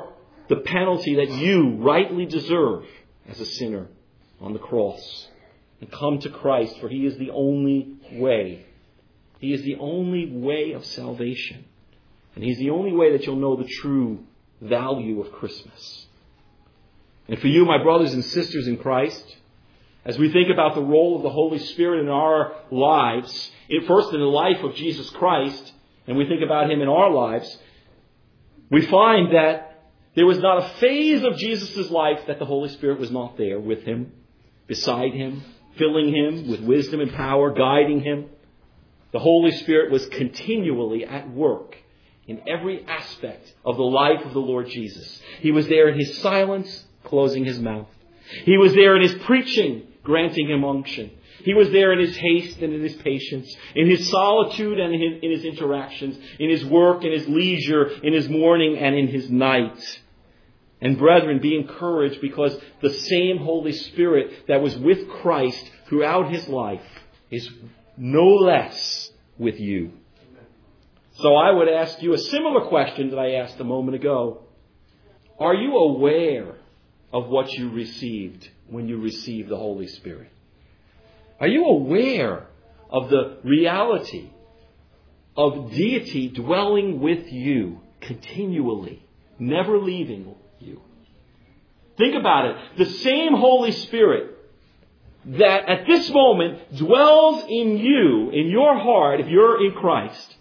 the penalty that you rightly deserve as a sinner on the cross. And come to Christ, for He is the only way. He is the only way of salvation. And He's the only way that you'll know the true value of Christmas. And for you, my brothers and sisters in Christ, as we think about the role of the Holy Spirit in our lives, first in the life of Jesus Christ, and we think about Him in our lives, we find that there was not a phase of Jesus' life that the Holy Spirit was not there with Him, beside Him, filling Him with wisdom and power, guiding Him. The Holy Spirit was continually at work in every aspect of the life of the Lord Jesus. He was there in His silence, closing His mouth. He was there in His preaching, granting Him unction. He was there in His haste and in His patience, in His solitude and in His, in His interactions, in His work, in His leisure, in His morning and in His night. And brethren, be encouraged, because the same Holy Spirit that was with Christ throughout His life is no less with you. So I would ask you a similar question that I asked a moment ago. Are you aware of what you received when you received the Holy Spirit? Are you aware of the reality of deity dwelling with you continually, never leaving you? Think about it. The same Holy Spirit that at this moment dwells in you, in your heart, if you're in Christ,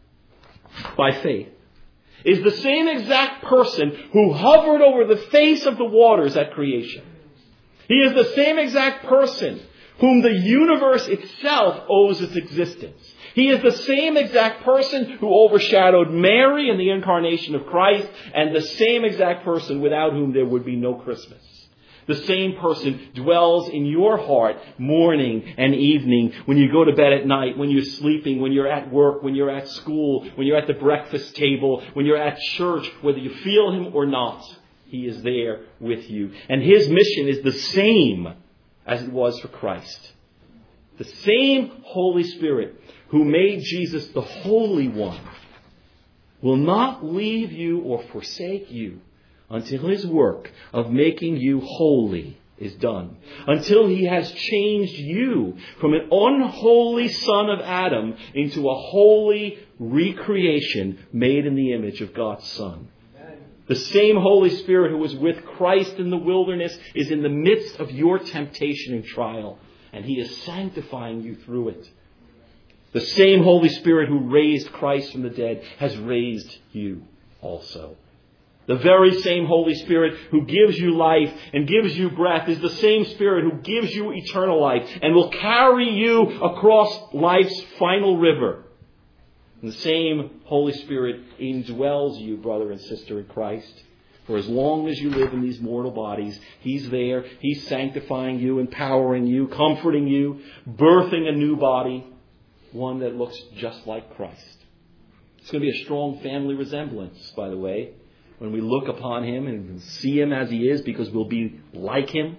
by faith, is the same exact person who hovered over the face of the waters at creation. He is the same exact person whom the universe itself owes its existence. He is the same exact person who overshadowed Mary in the incarnation of Christ, and the same exact person without whom there would be no Christmas. The same person dwells in your heart morning and evening, when you go to bed at night, when you're sleeping, when you're at work, when you're at school, when you're at the breakfast table, when you're at church, whether you feel Him or not. He is there with you. And His mission is the same as it was for Christ. The same Holy Spirit who made Jesus the Holy One will not leave you or forsake you until His work of making you holy is done. Until He has changed you from an unholy son of Adam into a holy recreation made in the image of God's Son. The same Holy Spirit who was with Christ in the wilderness is in the midst of your temptation and trial, and He is sanctifying you through it. The same Holy Spirit who raised Christ from the dead has raised you also. The very same Holy Spirit who gives you life and gives you breath is the same Spirit who gives you eternal life and will carry you across life's final river. And the same Holy Spirit indwells you, brother and sister in Christ. For as long as you live in these mortal bodies, He's there. He's sanctifying you, empowering you, comforting you, birthing a new body, one that looks just like Christ. It's going to be a strong family resemblance, by the way, when we look upon Him and see Him as He is, because we'll be like Him.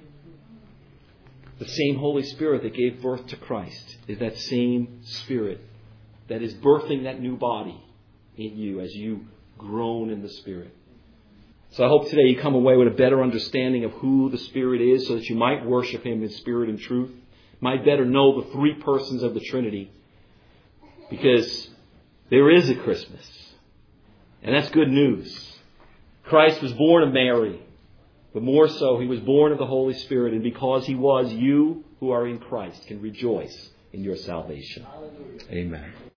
The same Holy Spirit that gave birth to Christ is that same Spirit that is birthing that new body in you as you groan in the Spirit. So I hope today you come away with a better understanding of who the Spirit is, so that you might worship Him in spirit and truth, might better know the three persons of the Trinity, because there is a Christmas, and that's good news. Christ was born of Mary, but more so, He was born of the Holy Spirit, and because He was, you who are in Christ can rejoice in your salvation. Amen.